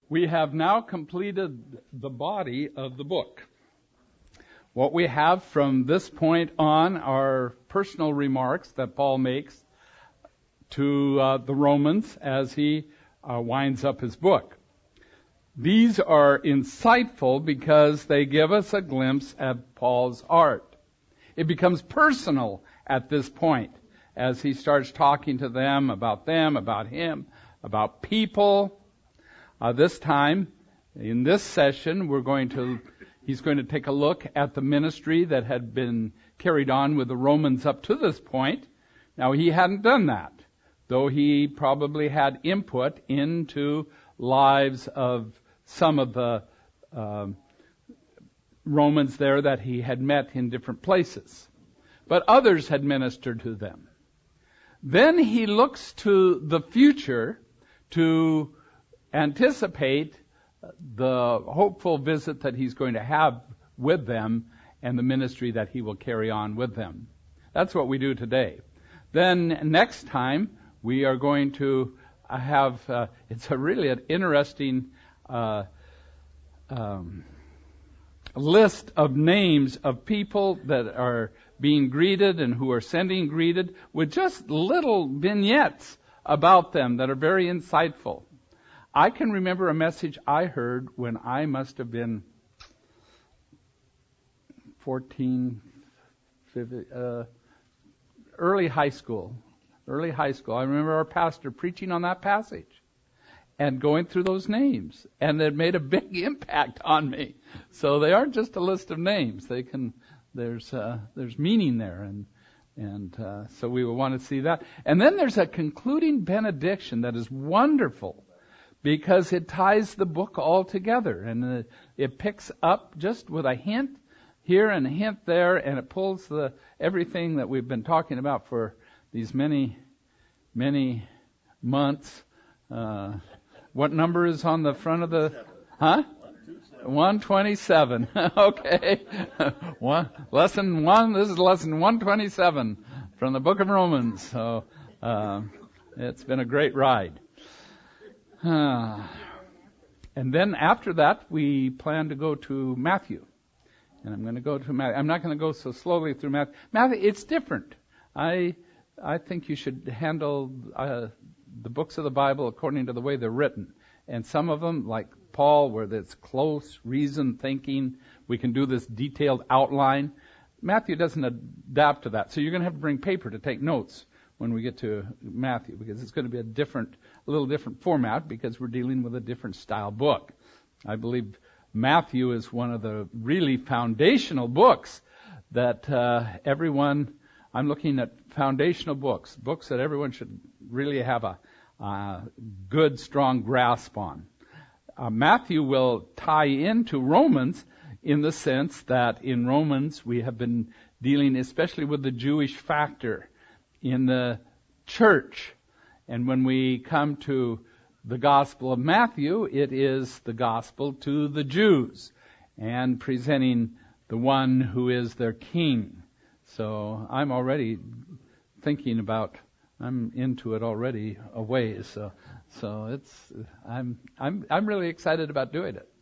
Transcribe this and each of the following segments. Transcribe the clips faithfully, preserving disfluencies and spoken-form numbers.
We have now completed the body of the book. What we have from this point on are personal remarks that Paul makes to uh, the Romans as he uh, winds up his book. These are insightful because they give us a glimpse at Paul's heart. It becomes personal at this point as he starts talking to them about them, about him, about people. Uh, this time, in this session, we're going to, he's going to take a look at the ministry that had been carried on with the Romans up to this point. Now, he hadn't done that, though he probably had input into lives of some of the uh, Romans there that he had met in different places. But others had ministered to them. Then he looks to the future to anticipate the hopeful visit that he's going to have with them and the ministry that he will carry on with them. That's what we do today. Then next time we are going to have, uh, it's a really an interesting uh, um, list of names of people that are being greeted and who are sending greeted with just little vignettes about them that are very insightful. I can remember a message I heard when I must have been fourteen, fifteen, uh, early high school. Early high school. I remember our pastor preaching on that passage and going through those names. And it made a big impact on me. So they aren't just a list of names. They can, there's, uh, there's meaning there. And, and, uh, so we will want to see that. And then there's a concluding benediction that is wonderful, because it ties the book all together, and it, it picks up just with a hint here and a hint there, and it pulls the everything that we've been talking about for these many, many months. Uh, what number is on the front of the? Huh? one twenty-seven. Okay. one, lesson one. This is lesson one twenty-seven from the book of Romans. So uh, it's been a great ride. Uh, and then after that, we plan to go to Matthew. And I'm going to go to Matthew. I'm not going to go so slowly through Matthew. Matthew, it's different. I I think you should handle uh, the books of the Bible according to the way they're written. And some of them, like Paul, where there's close, reasoned thinking, we can do this detailed outline. Matthew doesn't adapt to that. So you're going to have to bring paper to take notes when we get to Matthew, because it's going to be a different, a little different format, because we're dealing with a different style book. I believe Matthew is one of the really foundational books that uh, everyone, I'm looking at foundational books, books that everyone should really have a uh, good, strong grasp on. Uh, Matthew will tie into Romans in the sense that in Romans we have been dealing especially with the Jewish factor in the church. And when we come to the Gospel of Matthew, it is the gospel to the Jews and presenting the one who is their king. So I'm already thinking about, I'm into it already a ways. So, so it's, I'm, I'm, I'm really excited about doing it.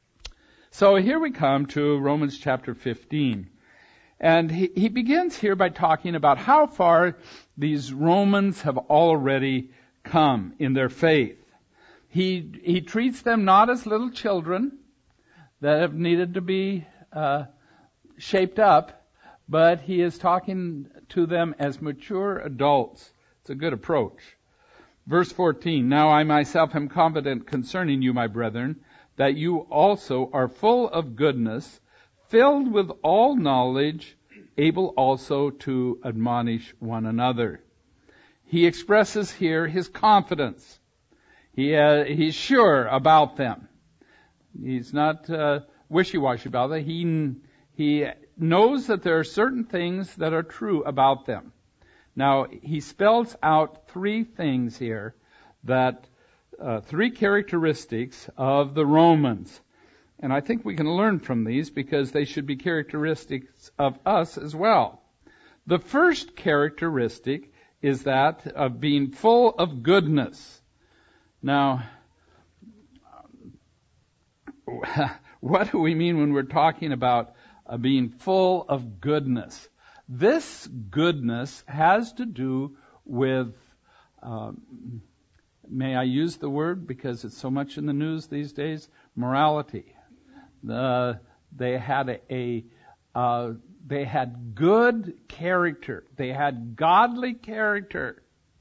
So here we come to Romans chapter fifteen. And he, he begins here by talking about how far these Romans have already come in their faith. He he treats them not as little children that have needed to be uh, shaped up, but he is talking to them as mature adults. It's a good approach. Verse fourteen, now I myself am confident concerning you, my brethren, that you also are full of goodness, filled with all knowledge, able also to admonish one another. He expresses here his confidence. He uh, he's sure about them. He's not uh, wishy-washy about them. He he knows that there are certain things that are true about them. Now he spells out three things here, that uh, three characteristics of the Romans. And I think we can learn from these because they should be characteristics of us as well. The first characteristic is that of being full of goodness. Now, what do we mean when we're talking about uh, being full of goodness? This goodness has to do with, um, may I use the word because it's so much in the news these days, morality. The, they had a, a uh, they had good character. They had godly character.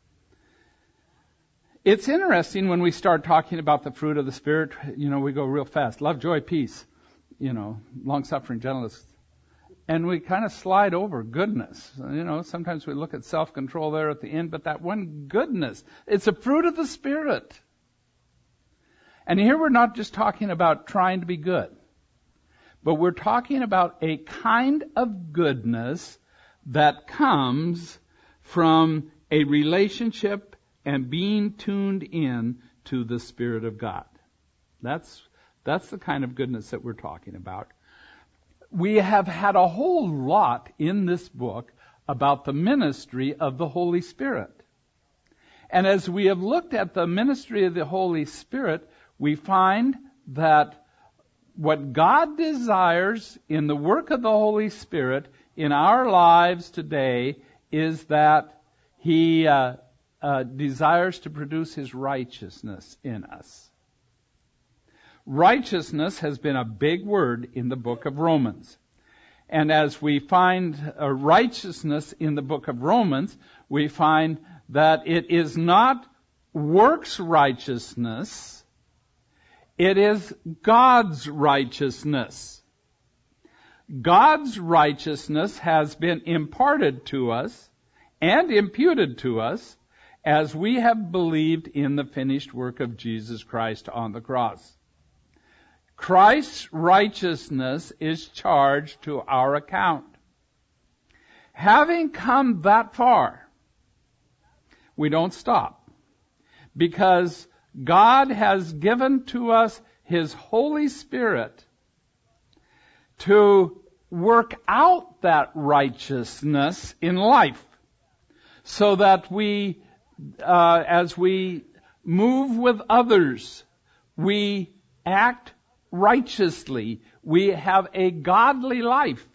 It's interesting when we start talking about the fruit of the Spirit, you know, we go real fast. Love, joy, peace, you know, long-suffering, gentleness. And we kind of slide over goodness. You know, sometimes we look at self-control there at the end, but that one goodness, it's a fruit of the Spirit. And here we're not just talking about trying to be good, but we're talking about a kind of goodness that comes from a relationship and being tuned in to the Spirit of God. That's, that's the kind of goodness that we're talking about. We have had a whole lot in this book about the ministry of the Holy Spirit. And as we have looked at the ministry of the Holy Spirit, we find that what God desires in the work of the Holy Spirit in our lives today is that He uh, uh, desires to produce His righteousness in us. Righteousness has been a big word in the book of Romans. And as we find a righteousness in the book of Romans, we find that it is not works righteousness, it is God's righteousness. God's righteousness has been imparted to us and imputed to us as we have believed in the finished work of Jesus Christ on the cross. Christ's righteousness is charged to our account. Having come that far, we don't stop, because God has given to us His Holy Spirit to work out that righteousness in life, so that we, uh, as we move with others, we act righteously. We have a godly life.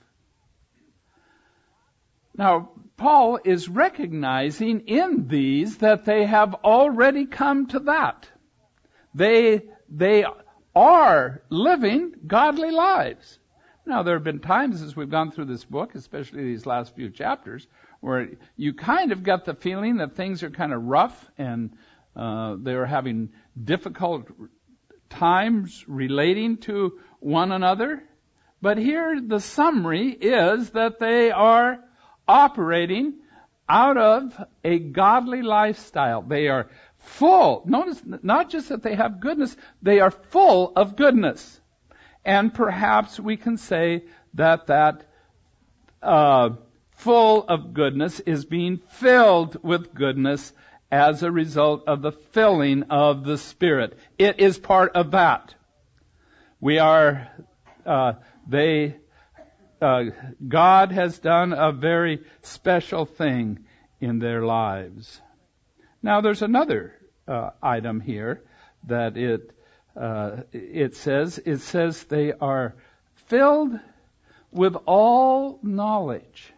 Now, Paul is recognizing in these that they have already come to that. They, they are living godly lives. Now, there have been times as we've gone through this book, especially these last few chapters, where you kind of got the feeling that things are kind of rough and uh, they're having difficult times relating to one another. But here the summary is that they are operating out of a godly lifestyle. They are full. Notice not just that they have goodness, they are full of goodness. And perhaps we can say that that uh, full of goodness is being filled with goodness as a result of the filling of the Spirit. It is part of that. We are, uh, they, uh, God has done a very special thing in their lives. Now there's another uh, item here that it, uh, it says, it says they are filled with all knowledge.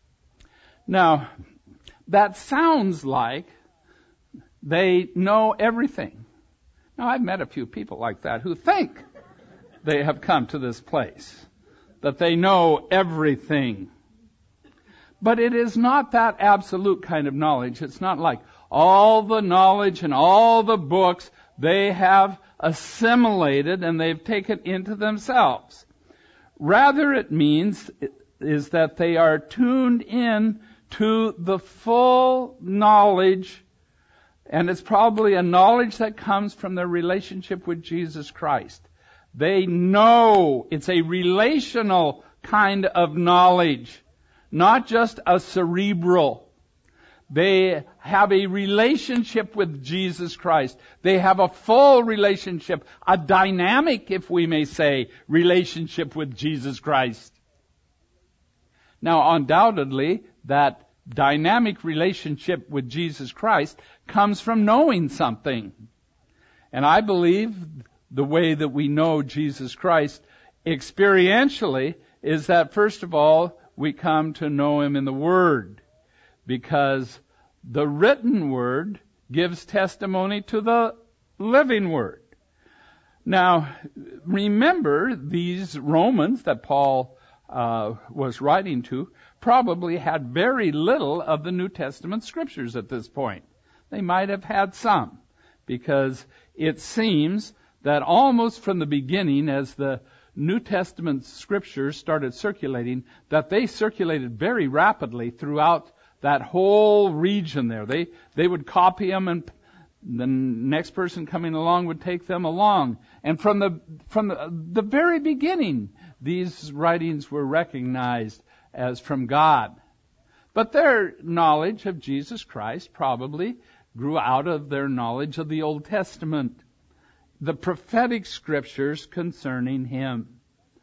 Now, that sounds like they know everything. Now, I've met a few people like that who think they have come to this place, that they know everything. But it is not that absolute kind of knowledge. It's not like all the knowledge and all the books they have assimilated and they've taken into themselves. Rather, it means is that they are tuned in to the full knowledge. And it's probably a knowledge that comes from their relationship with Jesus Christ. They know it's a relational kind of knowledge, not just a cerebral. They have a relationship with Jesus Christ. They have a full relationship, a dynamic, if we may say, relationship with Jesus Christ. Now, undoubtedly, that dynamic relationship with Jesus Christ comes from knowing something. And I believe the way that we know Jesus Christ experientially is that, first of all, we come to know Him in the Word, because the written Word gives testimony to the living Word. Now, remember, these Romans that Paul uh, was writing to probably had very little of the New Testament scriptures at this point. They might have had some, because it seems that almost from the beginning, as the New Testament scriptures started circulating, that they circulated very rapidly throughout that whole region there. They they would copy them, and the next person coming along would take them along. And from the from the, the very beginning, these writings were recognized as from God. But their knowledge of Jesus Christ probably grew out of their knowledge of the Old Testament, the prophetic scriptures concerning Him.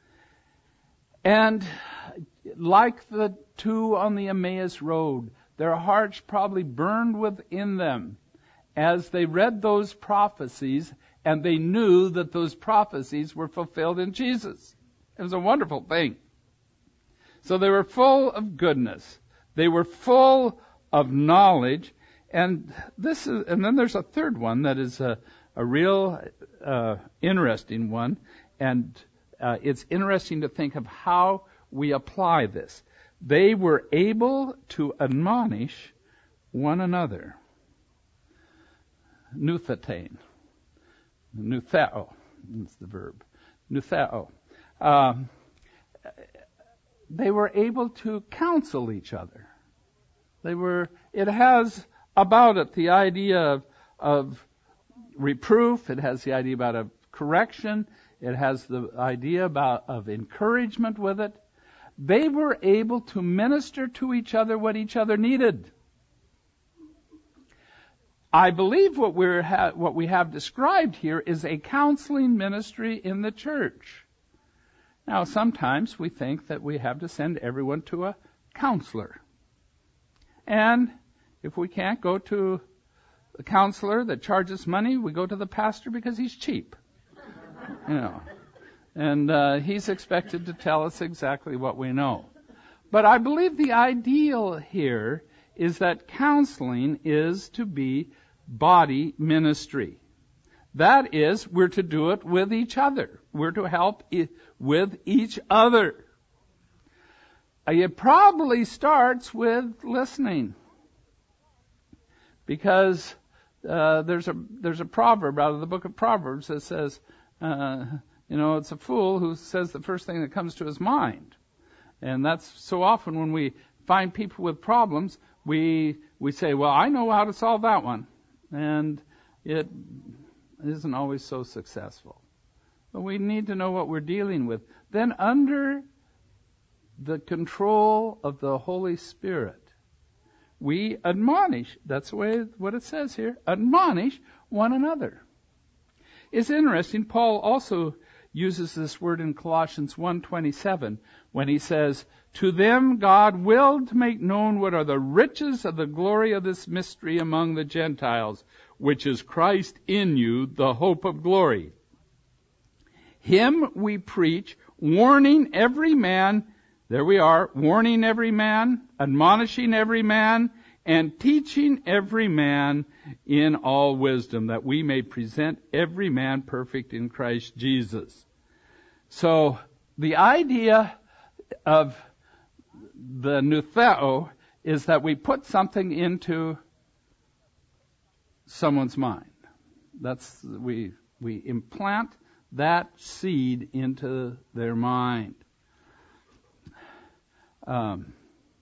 And like the two on the Emmaus Road, their hearts probably burned within them as they read those prophecies, and they knew that those prophecies were fulfilled in Jesus. It was a wonderful thing. So they were full of goodness. They were full of knowledge. And this is, and then there's a third one that is a, a real uh, interesting one. And uh, it's interesting to think of how we apply this. They were able to admonish one another. Nuthetain. Nutheo. That's the verb. Nutheo. Um, they were able to counsel each other. They were, it has about it the idea of, of reproof. It has the idea about a correction. It has the idea about of encouragement with it. They were able to minister to each other what each other needed. I believe what we're ha- what we have described here is a counseling ministry in the church. Now, sometimes we think that we have to send everyone to a counselor. And if we can't go to a counselor that charges money, we go to the pastor because he's cheap. You know. And uh, he's expected to tell us exactly what we know. But I believe the ideal here is that counseling is to be body ministry. That is, we're to do it with each other. We're to help I- with each other. It probably starts with listening, because uh, there's a there's a proverb out of the book of Proverbs that says, uh, you know, it's a fool who says the first thing that comes to his mind. And that's so often when we find people with problems, we we say, well, I know how to solve that one. And it isn't always so successful. But we need to know what we're dealing with. Then under the control of the Holy Spirit, we admonish. That's the way what it says here. Admonish one another. It's interesting. Paul also uses this word in Colossians one twenty-seven when he says, to them God willed to make known what are the riches of the glory of this mystery among the Gentiles, which is Christ in you, the hope of glory. Him we preach, warning every man, there we are, warning every man, admonishing every man, and teaching every man in all wisdom, that we may present every man perfect in Christ Jesus. So the idea of the nutheo is that we put something into someone's mind. That's we we implant that seed into their mind. Um,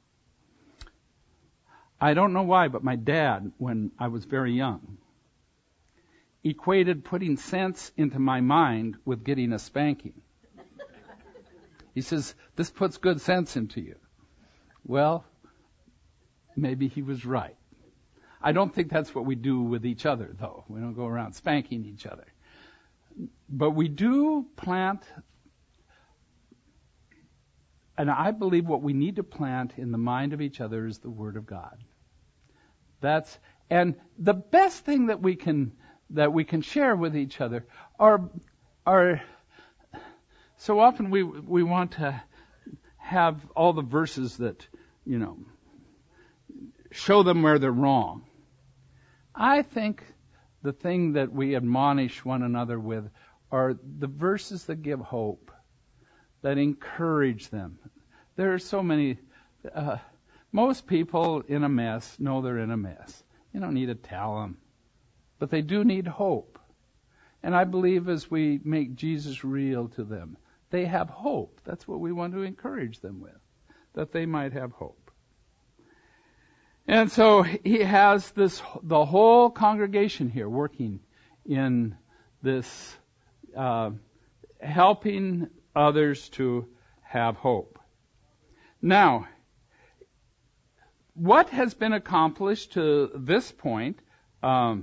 I don't know why, but my dad, when I was very young, equated putting sense into my mind with getting a spanking. He says, this puts good sense into you. Well, maybe he was right. I don't think that's what we do with each other, though. We don't go around spanking each other. But we do plant, and I believe what we need to plant in the mind of each other is the Word of God. That's, and the best thing that we can, that we can share with each other are are, so often we we want to have all the verses that, you know, show them where they're wrong. I think the thing that we admonish one another with are the verses that give hope, that encourage them. There are so many, uh, most people in a mess know they're in a mess. You don't need to tell them. But they do need hope. And I believe as we make Jesus real to them, they have hope. That's what we want to encourage them with, that they might have hope. And so he has this, the whole congregation here working in this, uh, helping others to have hope. Now, what has been accomplished to this point, um,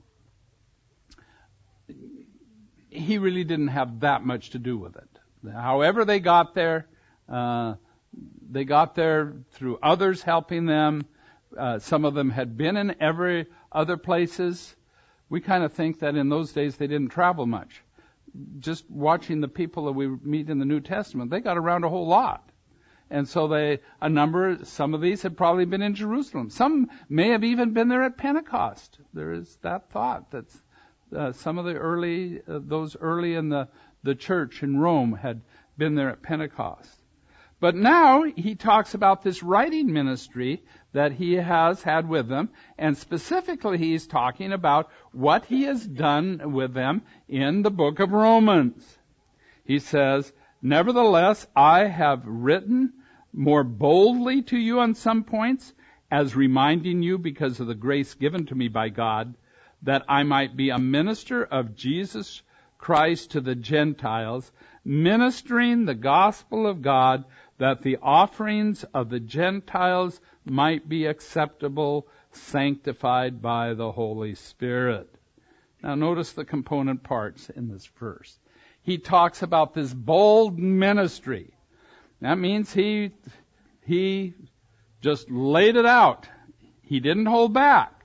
he really didn't have that much to do with it. However they got there, uh, they got there through others helping them. Uh, some of them had been in every other places. We kind of think that in those days they didn't travel much. Just watching the people that we meet in the New Testament, they got around a whole lot. And so they, a number, some of these had probably been in Jerusalem. Some may have even been there at Pentecost. There is that thought that uh, some of the early, uh, those early in the, the church in Rome had been there at Pentecost. But now he talks about this writing ministry that he has had with them, and specifically he's talking about what he has done with them in the book of Romans. He says, "Nevertheless, I have written more boldly to you on some points, as reminding you, because of the grace given to me by God, that I might be a minister of Jesus Christ to the Gentiles, ministering the gospel of God, that the offerings of the Gentiles might be acceptable, sanctified by the Holy Spirit." Now notice the component parts in this verse. He talks about this bold ministry. That means he, he just laid it out. He didn't hold back.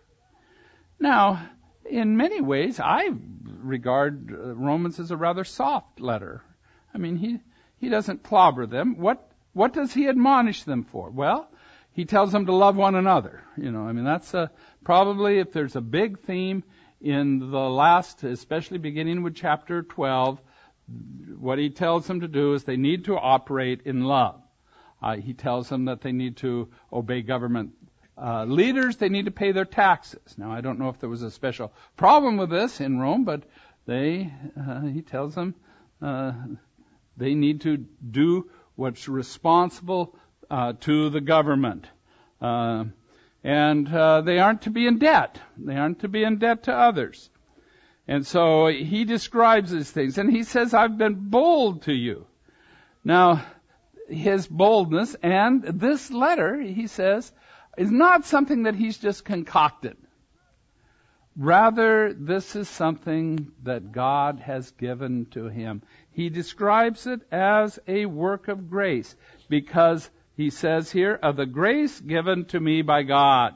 Now, in many ways, I regard Romans as a rather soft letter. I mean, he, he doesn't clobber them. What, what does he admonish them for? Well, he tells them to love one another. You know, I mean, that's a, probably if there's a big theme in the last, especially beginning with chapter twelve, what he tells them to do is they need to operate in love. Uh, he tells them that they need to obey government uh, leaders. They need to pay their taxes. Now, I don't know if there was a special problem with this in Rome, but they, uh, he tells them uh, they need to do what's responsible uh, to the government. Uh, and uh, they aren't to be in debt. They aren't to be in debt to others. And so he describes these things, and he says, "I've been bold to you." Now, his boldness, and this letter, he says, is not something that he's just concocted. Rather, this is something that God has given to him. He describes it as a work of grace, because he says here, "of the grace given to me by God."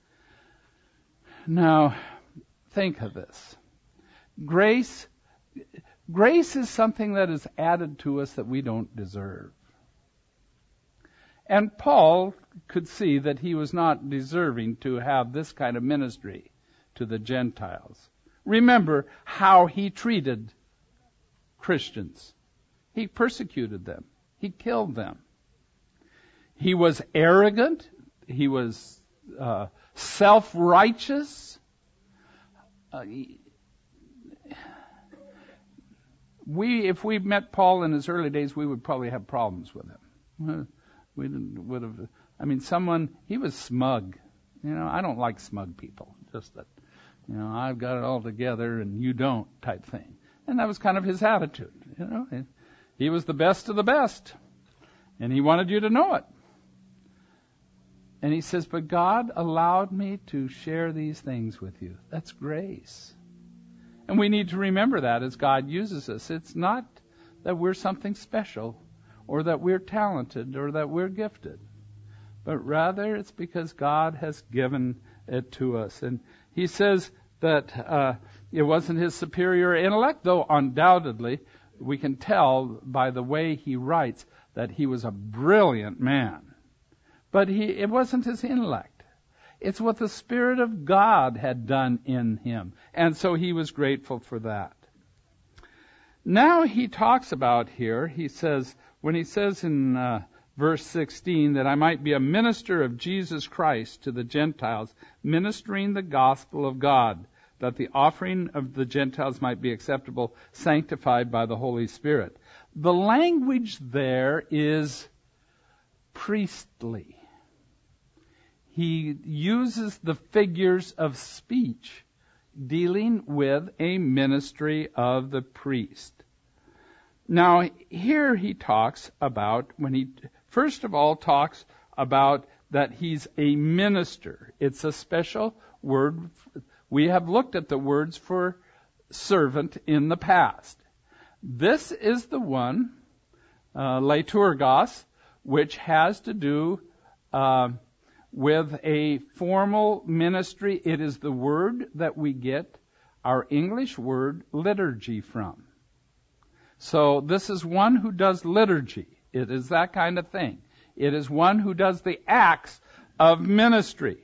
Now, think of this. Grace, grace is something that is added to us that we don't deserve. And Paul could see that he was not deserving to have this kind of ministry to the Gentiles. Remember how he treated Christians. He persecuted them. He killed them. He was arrogant. He was uh, self-righteous. Uh, he, We, if we met Paul in his early days, we would probably have problems with him. We would have. I mean, someone he was smug. You know, I don't like smug people. Just that, you know, I've got it all together and you don't, type thing. And that was kind of his attitude. You know, he was the best of the best, and he wanted you to know it. And he says, "But God allowed me to share these things with you." That's grace. And we need to remember that as God uses us. It's not that we're something special or that we're talented or that we're gifted, but rather it's because God has given it to us. And he says that uh, it wasn't his superior intellect, though undoubtedly we can tell by the way he writes that he was a brilliant man. But he, it wasn't his intellect. It's what the Spirit of God had done in him. And so he was grateful for that. Now he talks about here, he says, when he says in uh, verse sixteen, that I might be a minister of Jesus Christ to the Gentiles, ministering the gospel of God, that the offering of the Gentiles might be acceptable, sanctified by the Holy Spirit. The language there is priestly. He uses the figures of speech dealing with a ministry of the priest. Now, here he talks about, when he first of all talks about that he's a minister. It's a special word. We have looked at the words for servant in the past. This is the one, uh, liturgos, which has to do uh, with a formal ministry. It is the word that we get our English word liturgy from. So this is one who does liturgy. It is that kind of thing. It is one who does the acts of ministry.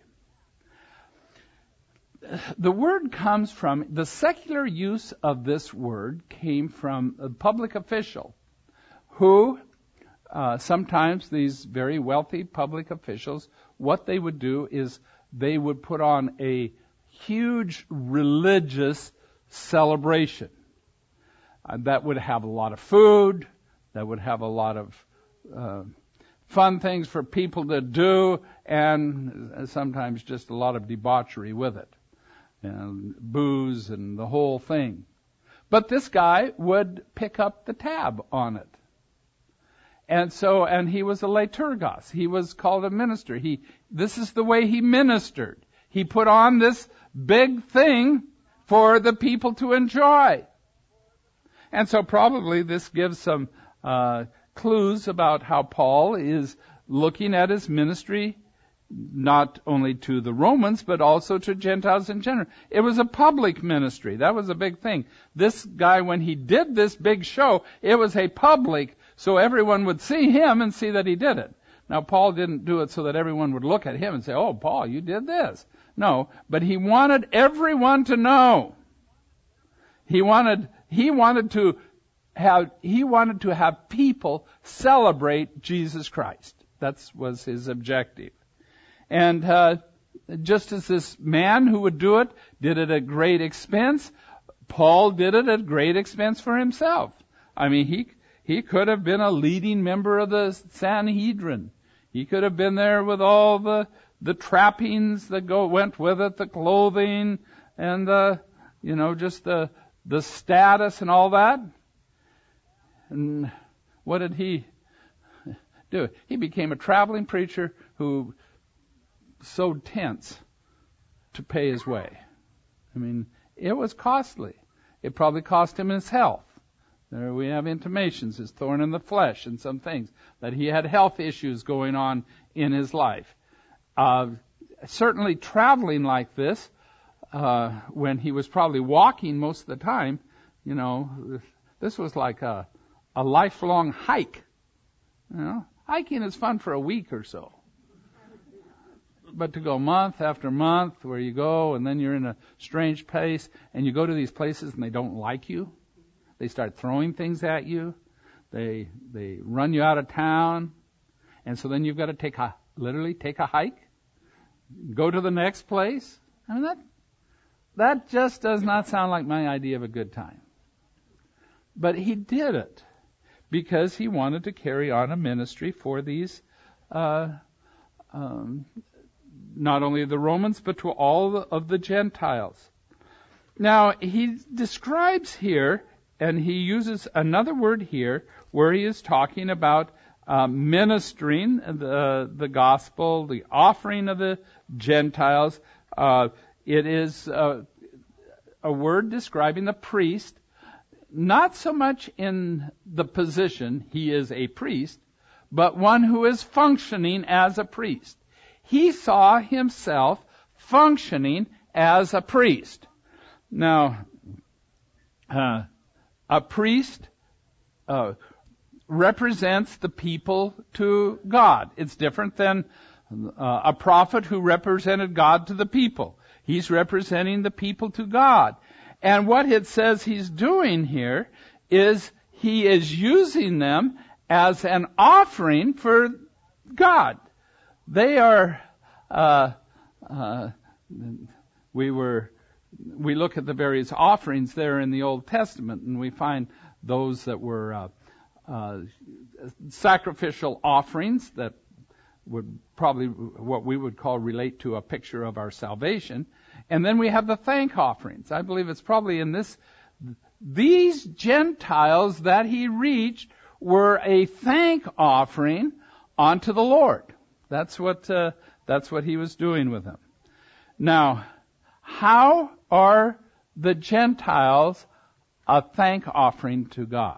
The word comes from, the secular use of this word came from a public official who, uh, sometimes these very wealthy public officials, what they would do is they would put on a huge religious celebration. Uh, that would have a lot of food, that would have a lot of uh, fun things for people to do, and sometimes just a lot of debauchery with it, and booze and the whole thing. But this guy would pick up the tab on it. And so, and he was a liturgos. He was called a minister. He, this is the way he ministered. He put on this big thing for the people to enjoy. And so probably this gives some uh, clues about how Paul is looking at his ministry, not only to the Romans, but also to Gentiles in general. It was a public ministry. That was a big thing. This guy, when he did this big show, it was a public, so everyone would see him and see that he did it. Now, Paul didn't do it so that everyone would look at him and say, oh, Paul, you did this. No, but he wanted everyone to know. He wanted, he wanted to have, he wanted to have people celebrate Jesus Christ. That was his objective. And uh, just as this man who would do it did it at great expense, Paul did it at great expense for himself. I mean, he he could have been a leading member of the Sanhedrin. He could have been there with all the the trappings that go went with it, the clothing and the you know just the the status and all that. And what did he do? He became a traveling preacher who sewed tents to pay his way. I mean, it was costly. It probably cost him his health. There we have intimations, his thorn in the flesh and some things, that he had health issues going on in his life. Uh, certainly traveling like this, uh, when he was probably walking most of the time, you know, this was like a, a lifelong hike. You know, hiking is fun for a week or so. But to go month after month where you go and then you're in a strange place and you go to these places and they don't like you. They start throwing things at you. They they run you out of town. And so then you've got to take a, literally take a hike, go to the next place. I mean, that, that just does not sound like my idea of a good time. But he did it because he wanted to carry on a ministry for these, uh, um, not only the Romans, but to all of the Gentiles. Now, he describes here, and he uses another word here, where he is talking about uh, ministering the, the gospel, the offering of the Gentiles. Uh, it is uh, a word describing the priest, not so much in the position, he is a priest, but one who is functioning as a priest. He saw himself functioning as a priest. Now, uh, a priest uh, represents the people to God. It's different than uh, a prophet who represented God to the people. He's representing the people to God. And what it says he's doing here is he is using them as an offering for God. They are, uh, uh, we were, we look at the various offerings there in the Old Testament, and we find those that were uh, uh, sacrificial offerings that would probably what we would call relate to a picture of our salvation. And then we have the thank offerings. I believe it's probably in this, these Gentiles that he reached were a thank offering unto the Lord. That's what, uh, that's what he was doing with them. Now, how are the Gentiles a thank offering to God?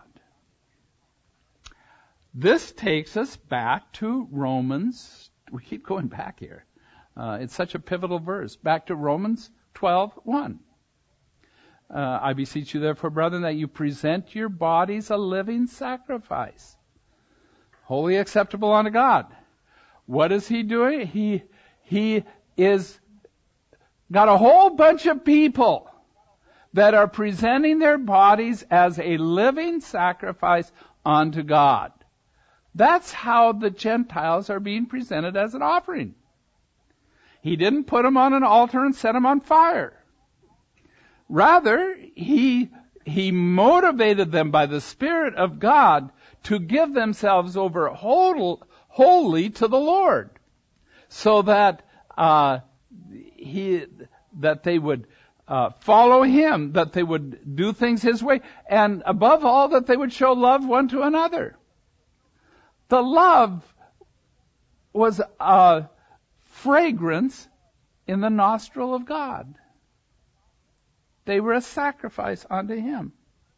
This takes us back to Romans. We keep going back here. Uh, it's such a pivotal verse. Back to Romans twelve one. Uh, I beseech you therefore, brethren, that you present your bodies a living sacrifice, wholly acceptable unto God. What is he doing? He, he is got a whole bunch of people that are presenting their bodies as a living sacrifice unto God. That's how the Gentiles are being presented as an offering. He didn't put them on an altar and set them on fire. Rather, he, he motivated them by the Spirit of God to give themselves over whole, wholly to the Lord, so that uh, he that they would uh, follow Him, that they would do things His way, and above all, that they would show love one to another. The love was a fragrance in the nostril of God. They were a sacrifice unto Him.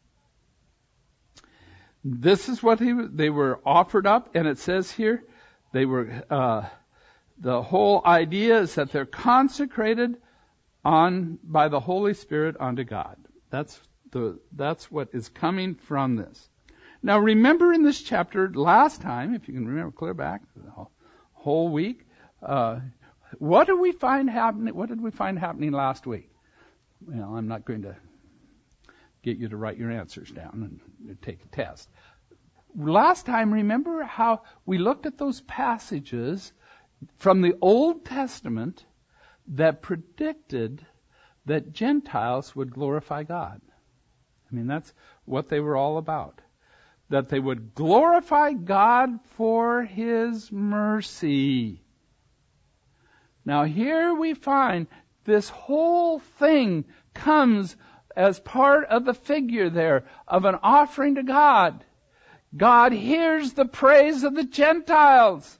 This is what he, they were offered up, and it says here, they were, uh, the whole idea is that they're consecrated on, by the Holy Spirit unto God. That's the, that's what is coming from this. Now remember in this chapter, last time, if you can remember clear back, the whole week, uh, what did we find happening, what did we find happening last week? Well, I'm not going to get you to write your answers down and take a test. Last time, remember how we looked at those passages from the Old Testament that predicted that Gentiles would glorify God. I mean, that's what they were all about. That they would glorify God for His mercy. Now here we find this whole thing comes as part of the figure there of an offering to God. God hears the praise of the Gentiles.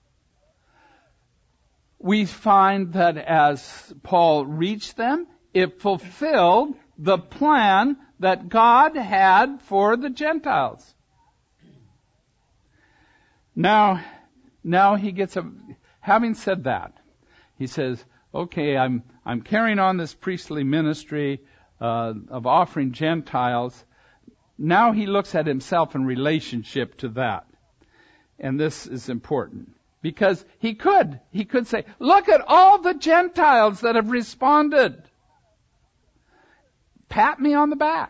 We find that as Paul reached them, it fulfilled the plan that God had for the Gentiles. Now, now he gets a, having said that, he says, okay, I'm, I'm carrying on this priestly ministry, uh, of offering Gentiles. Now he looks at himself in relationship to that. And this is important. Because he could, he could say, look at all the Gentiles that have responded. Pat me on the back.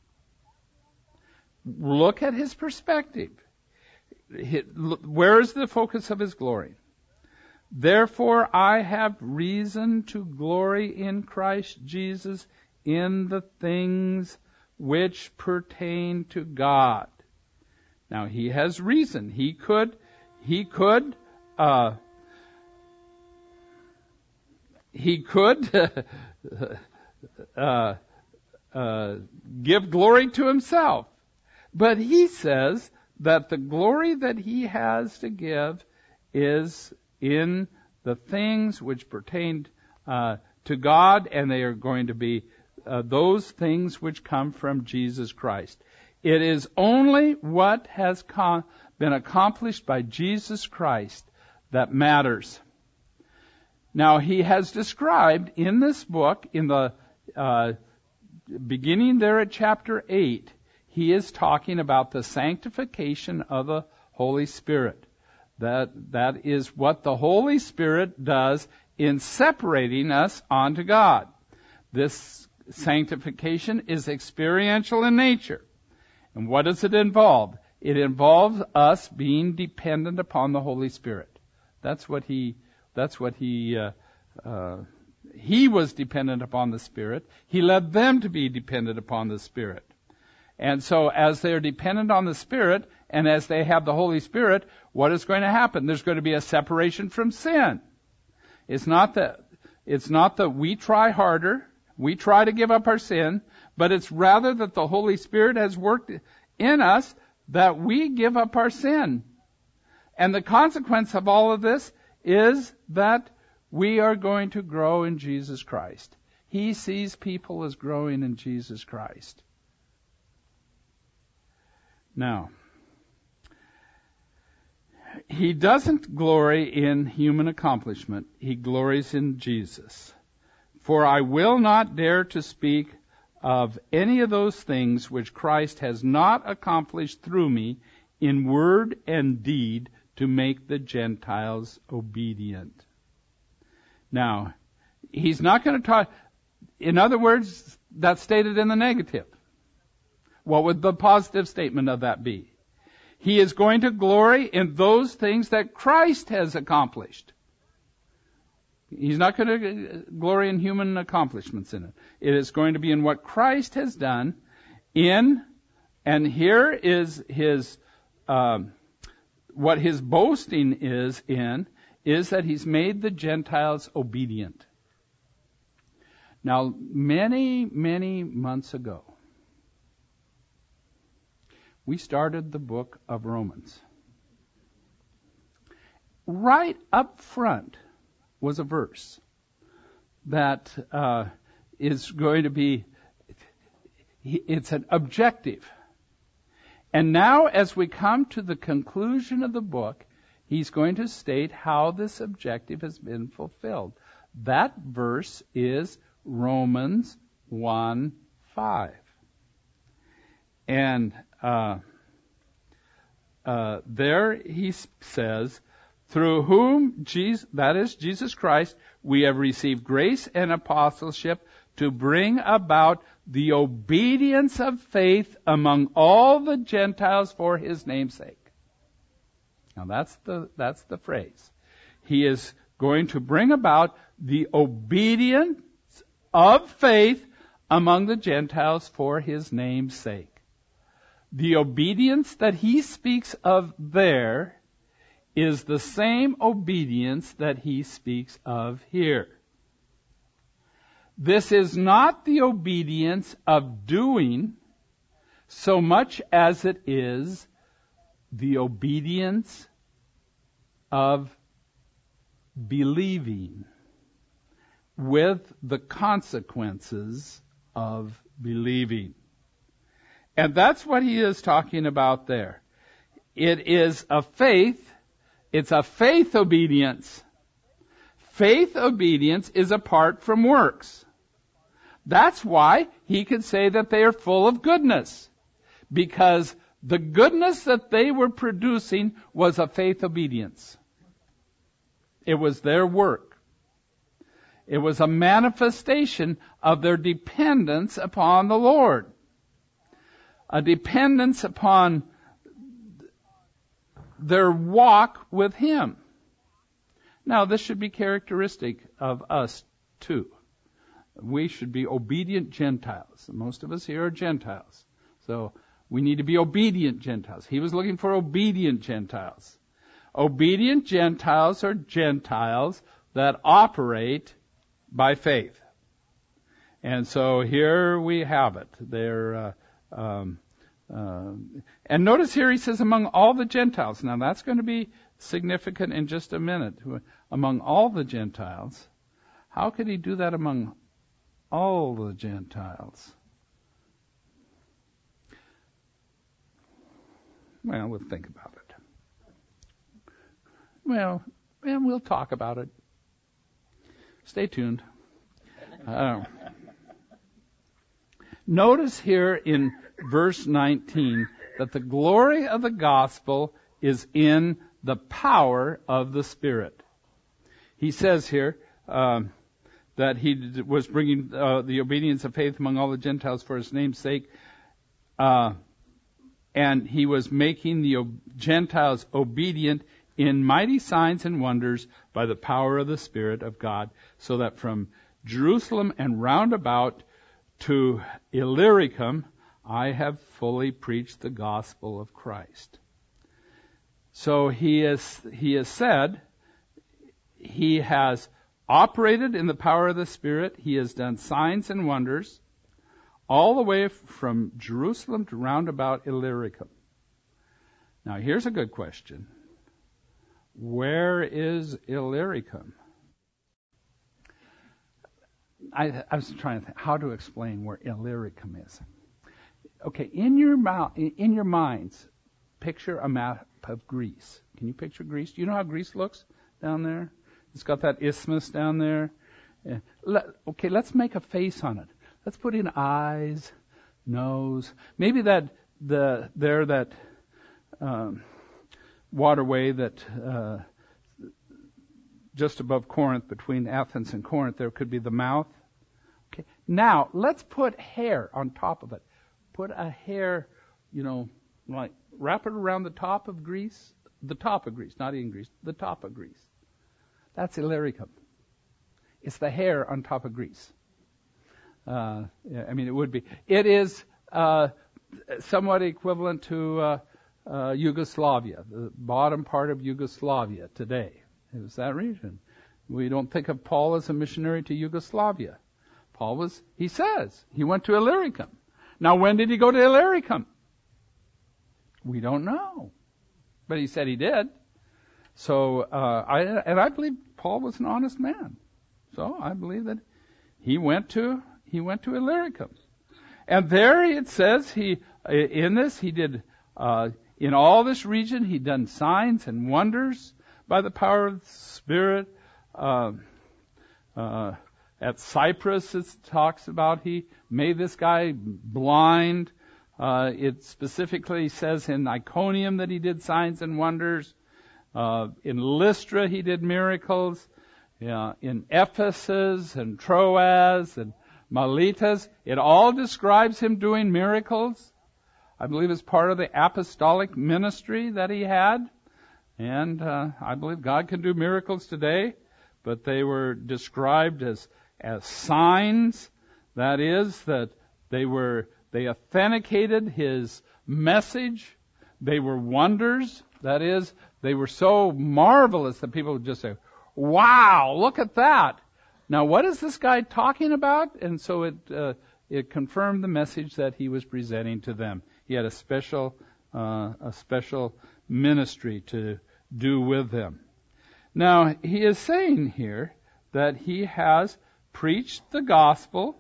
Look at his perspective. Where is the focus of his glory? Therefore I have reason to glory in Christ Jesus in the things which pertain to God. Now he has reason. He could, he could, uh, he could uh, uh, give glory to himself. But he says that the glory that he has to give is in the things which pertain uh, to God, and they are going to be uh, those things which come from Jesus Christ. It is only what has com- been accomplished by Jesus Christ that matters. Now, he has described in this book, in the uh, beginning there at chapter eight, he is talking about the sanctification of the Holy Spirit. That, that is what the Holy Spirit does in separating us unto God. This sanctification is experiential in nature. And what does it involve? It involves us being dependent upon the Holy Spirit. That's what he, that's what he, uh, uh, he was dependent upon the Spirit. He led them to be dependent upon the Spirit. And so as they're dependent on the Spirit, and as they have the Holy Spirit, what is going to happen? There's going to be a separation from sin. It's not that, it's not that we try harder, we try to give up our sin, but it's rather that the Holy Spirit has worked in us that we give up our sin. And the consequence of all of this is that we are going to grow in Jesus Christ. He sees people as growing in Jesus Christ. Now, he doesn't glory in human accomplishment. He glories in Jesus. For I will not dare to speak of any of those things which Christ has not accomplished through me in word and deed to make the Gentiles obedient. Now, he's not going to talk, in other words, that's stated in the negative. What would the positive statement of that be? He is going to glory in those things that Christ has accomplished. He's not going to glory in human accomplishments in it. It is going to be in what Christ has done in, and here is his, um, what his boasting is in, is that he's made the Gentiles obedient. Now, many, many months ago, we started the book of Romans. Right up front was a verse that uh, is going to be, it's an objective. And now as we come to the conclusion of the book, he's going to state how this objective has been fulfilled. That verse is Romans one five. And uh, uh, there he says, through whom, Jesus, that is Jesus Christ, we have received grace and apostleship to bring about the obedience of faith among all the Gentiles for his name's sake. Now that's the, that's the phrase. He is going to bring about the obedience of faith among the Gentiles for his name's sake. The obedience that he speaks of there is the same obedience that he speaks of here. This is not the obedience of doing so much as it is the obedience of believing with the consequences of believing. And that's what he is talking about there. It is a faith, it's a faith obedience. Faith obedience is apart from works. That's why he could say that they are full of goodness. Because the goodness that they were producing was a faith obedience. It was their work. It was a manifestation of their dependence upon the Lord. A dependence upon their walk with him. Now, this should be characteristic of us, too. We should be obedient Gentiles. Most of us here are Gentiles. So, we need to be obedient Gentiles. He was looking for obedient Gentiles. Obedient Gentiles are Gentiles that operate by faith. And so, here we have it. They're... Uh, Um, uh, and notice here he says among all the Gentiles. Now that's going to be significant in just a minute. Among all the Gentiles. How could he do that among all the Gentiles? Well, we'll think about it. Well, and we'll talk about it. Stay tuned. Uh, Notice here in verse nineteen that the glory of the gospel is in the power of the Spirit. He says here um, that he was bringing uh, the obedience of faith among all the Gentiles for his name's sake, uh, and he was making the Gentiles obedient in mighty signs and wonders by the power of the Spirit of God, so that from Jerusalem and round about to Illyricum, I have fully preached the gospel of Christ. So he is, he has said, he has operated in the power of the Spirit. He has done signs and wonders all the way from Jerusalem to round about Illyricum. Now here's a good question. Where is Illyricum? I, I was trying to think how to explain where Illyricum is. Okay, in your mouth, in your minds, picture a map of Greece. Can you picture Greece? Do you know how Greece looks down there? It's got that isthmus down there. Yeah. Let, okay, let's make a face on it. Let's put in eyes, nose. Maybe that the there that um, waterway that uh, just above Corinth, between Athens and Corinth, there could be the mouth. Okay. Now let's put hair on top of it. Put a hair, you know, like wrap it around the top of Greece. The top of Greece, not in Greece. The top of Greece. That's Illyricum. It's the hair on top of Greece. Uh, I mean, it would be. It is uh, somewhat equivalent to uh, uh, Yugoslavia, the bottom part of Yugoslavia today. It was that region. We don't think of Paul as a missionary to Yugoslavia. Paul was, he says, he went to Illyricum. Now, when did he go to Illyricum? We don't know. But he said he did. So, uh, I, and I believe Paul was an honest man. So, I believe that he went to, he went to Illyricum. And there it says he, in this, he did, uh, in all this region, he done signs and wonders by the power of the Spirit. Uh, uh, at Cyprus, it talks about he made this guy blind. Uh, it specifically says in Iconium that he did signs and wonders. Uh, in Lystra, he did miracles. Uh, in Ephesus and Troas and Miletus, it all describes him doing miracles. I believe it's part of the apostolic ministry that he had. And uh, I believe God can do miracles today, but they were described as as signs. That is, that they were they authenticated his message. They were wonders. That is, they were so marvelous that people would just say, "Wow, look at that!" Now, what is this guy talking about? And so it uh, it confirmed the message that he was presenting to them. He had a special uh, a special ministry to do with them. Now, he is saying here that he has preached the gospel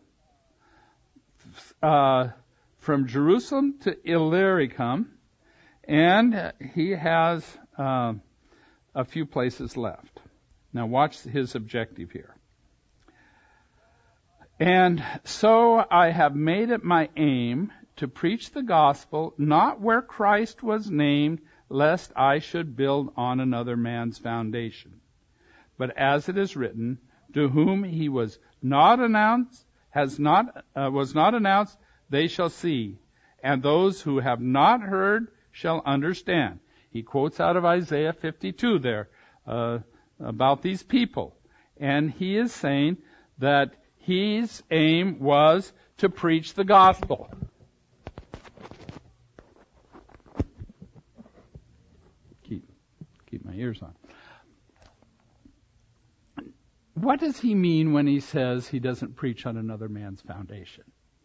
uh, from Jerusalem to Illyricum, and he has uh, a few places left. Now, watch his objective here. And so I have made it my aim to preach the gospel not where Christ was named, lest I should build on another man's foundation. But as it is written, to whom he was not announced, has not, uh, was not announced, they shall see, and those who have not heard shall understand. He quotes out of Isaiah fifty-two there, uh, about these people. And he is saying that his aim was to preach the gospel. Keep, keep my ears on. What does he mean when he says he doesn't preach on another man's foundation?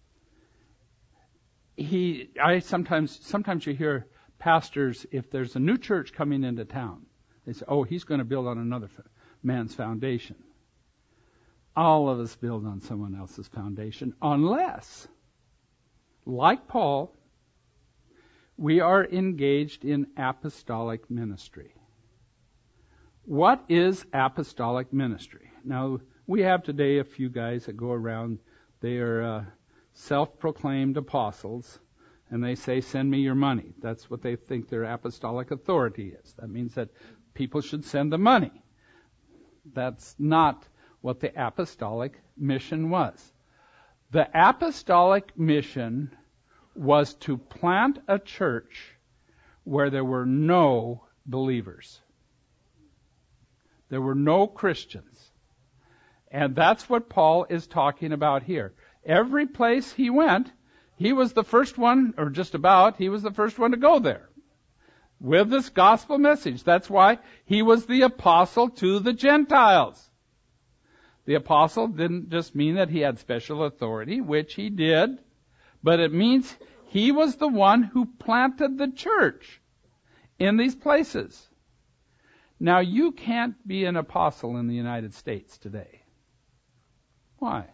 He, I sometimes, sometimes you hear pastors, if there's a new church coming into town, they say, "Oh, he's going to build on another man's foundation." All of us build on someone else's foundation, unless, like Paul, we are engaged in apostolic ministry. What is apostolic ministry? Now, we have today a few guys that go around. They are uh, self-proclaimed apostles, and they say, send me your money. That's what they think their apostolic authority is. That means that people should send the money. That's not what the apostolic mission was. The apostolic mission was to plant a church where there were no believers. There were no Christians. And that's what Paul is talking about here. Every place he went, he was the first one, or just about, he was the first one to go there with this gospel message. That's why he was the apostle to the Gentiles. The apostle didn't just mean that he had special authority, which he did, but it means he was the one who planted the church in these places. Now, you can't be an apostle in the United States today. Why?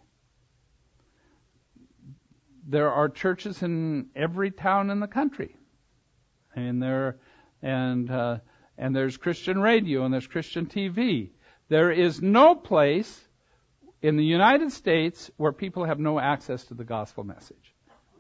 There are churches in every town in the country, and there, and uh, and there's Christian radio and there's Christian T V. There is no place in the United States where people have no access to the gospel message.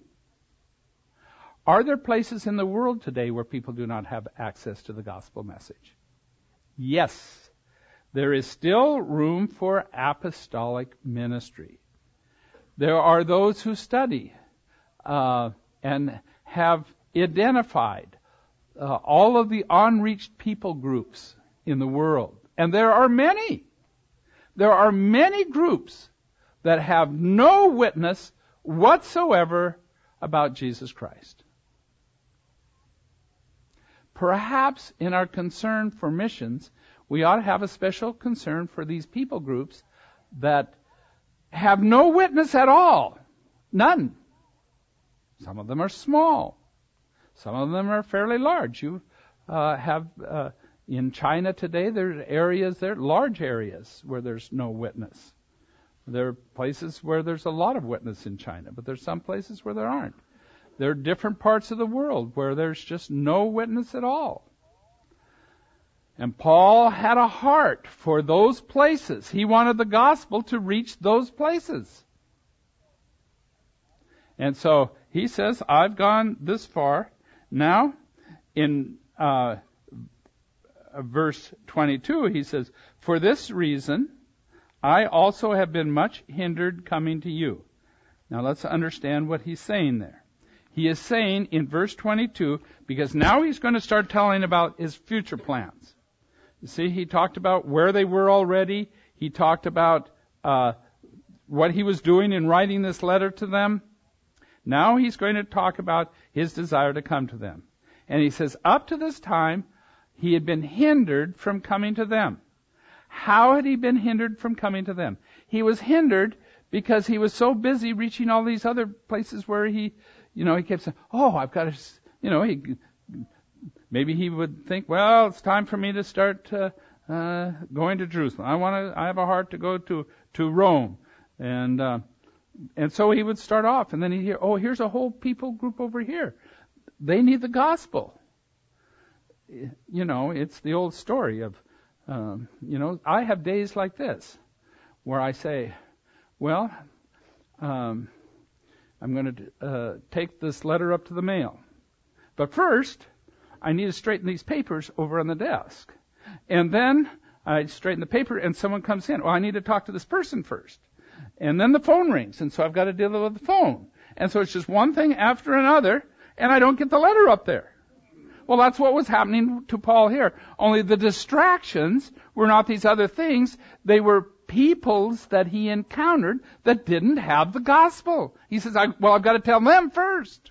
Are there places in the world today where people do not have access to the gospel message? Yes. There is still room for apostolic ministry. There are those who study uh, and have identified uh, all of the unreached people groups in the world. And there are many. There are many groups that have no witness whatsoever about Jesus Christ. Perhaps in our concern for missions, we ought to have a special concern for these people groups that have no witness at all. None. Some of them are small. Some of them are fairly large. You uh, have, uh, in China today, there's areas there, large areas, where there's no witness. There are places where there's a lot of witness in China, but there's some places where there aren't. There are different parts of the world where there's just no witness at all. And Paul had a heart for those places. He wanted the gospel to reach those places. And so he says, I've gone this far. Now, in uh, verse twenty-two, he says, for this reason, I also have been much hindered coming to you. Now let's understand what he's saying there. He is saying in verse twenty-two, because now he's going to start telling about his future plans. You see, he talked about where they were already. He talked about uh, what he was doing in writing this letter to them. Now he's going to talk about his desire to come to them. And he says, up to this time, he had been hindered from coming to them. How had he been hindered from coming to them? He was hindered because he was so busy reaching all these other places where he, you know, he kept saying, oh, I've got to, you know, he, maybe he would think, well, it's time for me to start uh, uh, going to Jerusalem. I want to, I have a heart to go to, to Rome. And, uh, and so he would start off, and then he'd hear, oh, here's a whole people group over here. They need the gospel. You know, it's the old story of, um, you know, I have days like this where I say, well, um, I'm going to uh, take this letter up to the mail. But first, I need to straighten these papers over on the desk. And then I straighten the paper and someone comes in. Well, I need to talk to this person first. And then the phone rings, and so I've got to deal with the phone. And so it's just one thing after another, and I don't get the letter up there. Well, that's what was happening to Paul here. Only the distractions were not these other things. They were peoples that he encountered that didn't have the gospel. He says, I, well, I've got to tell them first.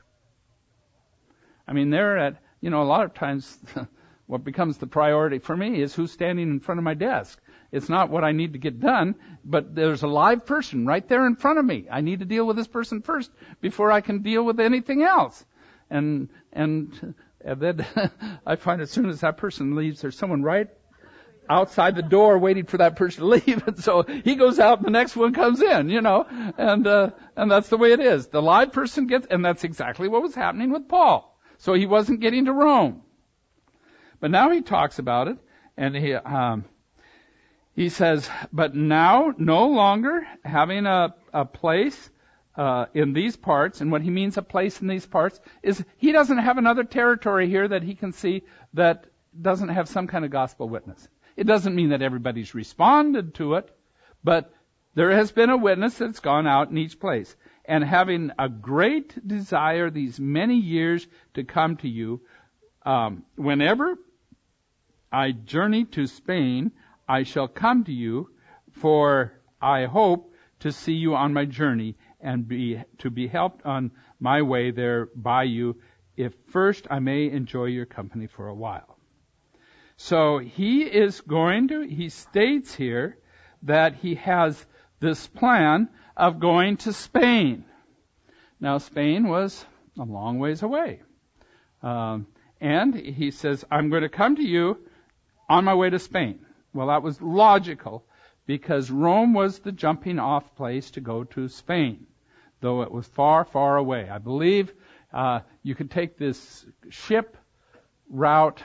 I mean, they're at, you know, a lot of times what becomes the priority for me is who's standing in front of my desk. It's not what I need to get done, but there's a live person right there in front of me. I need to deal with this person first before I can deal with anything else. And, and, and then I find as soon as that person leaves, there's someone right outside the door waiting for that person to leave. And so he goes out and the next one comes in, you know, and, uh, and that's the way it is. The live person gets, and that's exactly what was happening with Paul. So he wasn't getting to Rome. But now he talks about it, and he, um, he says, but now no longer having a, a place uh, in these parts, and what he means a place in these parts, is he doesn't have another territory here that he can see that doesn't have some kind of gospel witness. It doesn't mean that everybody's responded to it, but there has been a witness that's gone out in each place. And having a great desire these many years to come to you, um, whenever I journey to Spain, I shall come to you, for I hope to see you on my journey and be to be helped on my way there by you, if first I may enjoy your company for a while. So he is going to, he states here that he has this plan of going to Spain. Now, Spain was a long ways away. Um, and he says, I'm going to come to you on my way to Spain. Well, that was logical, because Rome was the jumping off place to go to Spain, though it was far, far away. I believe uh, you could take this ship route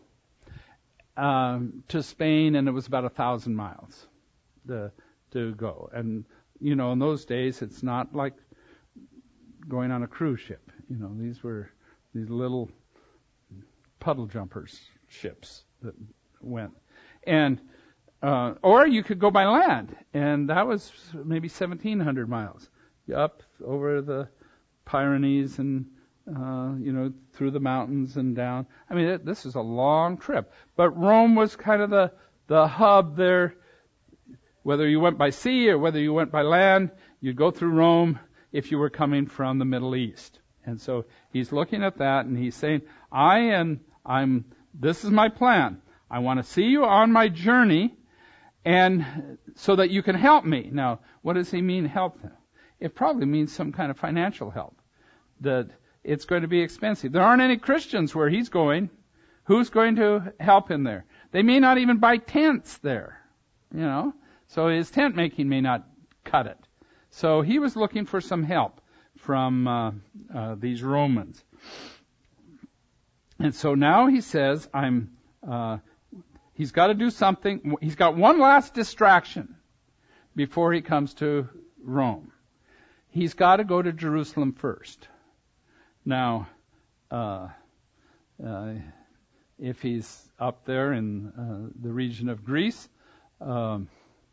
um, to Spain, and it was about a thousand miles to, to go. And, you know, in those days, it's not like going on a cruise ship. You know, these were these little puddle jumpers ships that went. And uh, or you could go by land, and that was maybe seventeen hundred miles up over the Pyrenees and uh, you know, through the mountains and down. I mean, it, this is a long trip. But Rome was kind of the the hub there. Whether you went by sea or whether you went by land, you'd go through Rome if you were coming from the Middle East. And so he's looking at that, and he's saying, I am, I'm, this is my plan. I want to see you on my journey, and so that you can help me. Now, what does he mean, help him? It probably means some kind of financial help. That it's going to be expensive. There aren't any Christians where he's going. Who's going to help him there? They may not even buy tents there, you know. So his tent making may not cut it. So he was looking for some help from uh, uh, these Romans. And so now he says, I'm, uh, he's got to do something. He's got one last distraction before he comes to Rome. He's got to go to Jerusalem first. Now, uh, uh, if he's up there in uh, the region of Greece, um,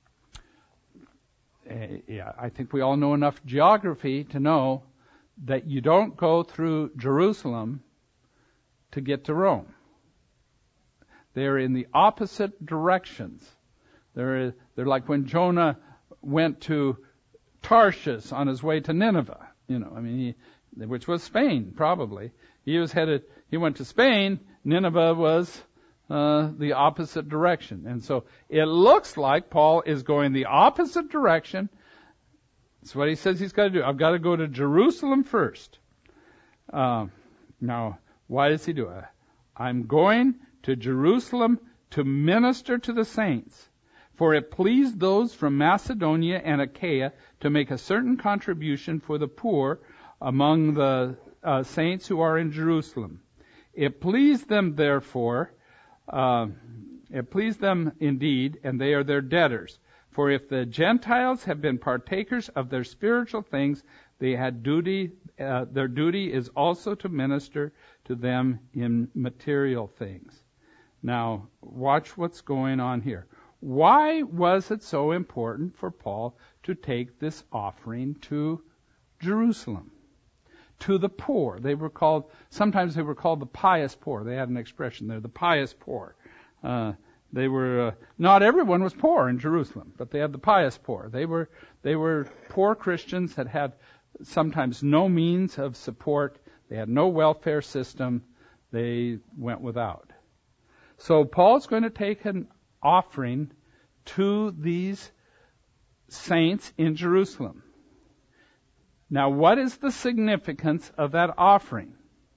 yeah, I think we all know enough geography to know that you don't go through Jerusalem to get to Rome. They're in the opposite directions. They're, they're like when Jonah went to Tarshish on his way to Nineveh, you know, I mean, he, which was Spain, probably. He was headed, he went to Spain, Nineveh was uh, the opposite direction. And so it looks like Paul is going the opposite direction. That's what he says he's got to do. I've got to go to Jerusalem first. Uh, now, why does he do it? I'm going to Jerusalem to minister to the saints. For it pleased those from Macedonia and Achaia to make a certain contribution for the poor among the uh, saints who are in Jerusalem. It pleased them, therefore, uh, it pleased them indeed, and they are their debtors. For if the Gentiles have been partakers of their spiritual things, they had duty. Uh, their duty is also to minister to them in material things. Now, watch what's going on here. Why was it so important for Paul to take this offering to Jerusalem, to the poor? They were called, sometimes they were called the pious poor. They had an expression there, the pious poor. Uh, they were, uh, not everyone was poor in Jerusalem, but they had the pious poor. They were, they were poor Christians that had sometimes no means of support. They had no welfare system. They went without. So Paul's going to take an offering to these saints in Jerusalem. Now, what is the significance of that offering?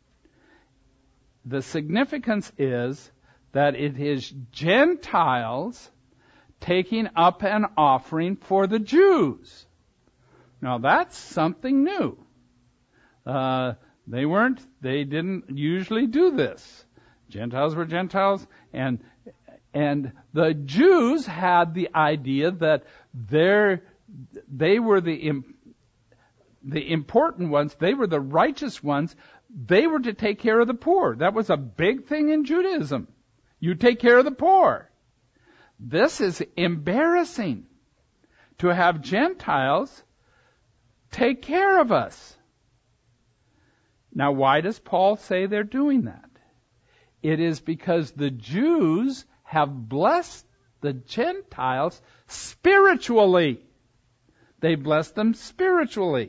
The significance is that it is Gentiles taking up an offering for the Jews. Now, that's something new. Uh, they weren't, they didn't usually do this. Gentiles were Gentiles, and and the Jews had the idea that they're, they were the the important ones. They were the righteous ones. They were to take care of the poor. That was a big thing in Judaism. You take care of the poor. This is embarrassing, to have Gentiles take care of us. Now, why does Paul say they're doing that? It is because the Jews have blessed the Gentiles spiritually. They blessed them spiritually.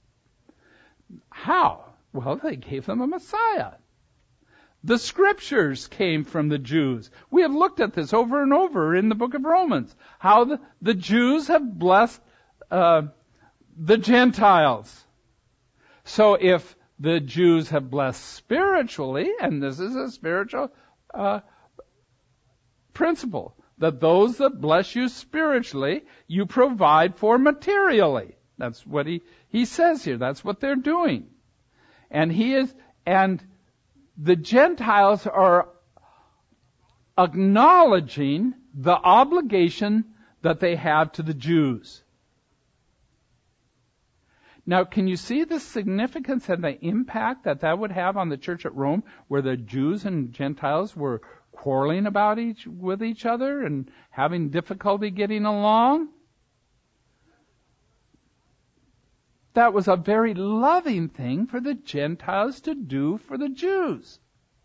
How? Well, they gave them a Messiah. The Scriptures came from the Jews. We have looked at this over and over in the book of Romans, how the, the Jews have blessed uh, the Gentiles. So if the Jews have blessed spiritually, and this is a spiritual uh, principle, that those that bless you spiritually, you provide for materially. That's what he, he says here. That's what they're doing. And he is, and the Gentiles are acknowledging the obligation that they have to the Jews. Now, can you see the significance and the impact that that would have on the church at Rome, where the Jews and Gentiles were quarreling about each with each other and having difficulty getting along? That was a very loving thing for the Gentiles to do for the Jews.